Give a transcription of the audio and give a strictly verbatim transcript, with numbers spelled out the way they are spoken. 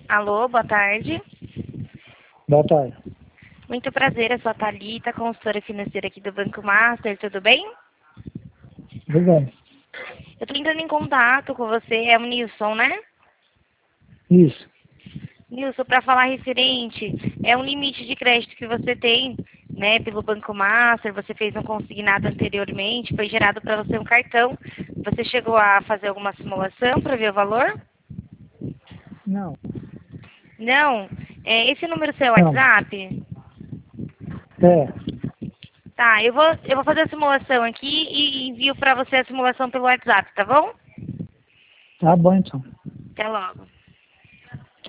Alô, boa tarde. Boa tarde. Muito prazer, eu sou a Thalita, consultora financeira aqui do Banco Master, tudo bem? Tudo bem. Eu estou entrando em contato com você, é o Nilson, né? Isso. Nilson, para falar referente, é um limite de crédito que você tem, né, pelo Banco Master, você fez um consignado anteriormente, foi gerado para você um cartão. Você chegou a fazer alguma simulação para ver o valor? Não. Não? É, esse número seu é o Não. WhatsApp? É. Tá, eu vou, eu vou fazer a simulação aqui e envio para você a simulação pelo WhatsApp, tá bom? Tá bom, então. Até logo.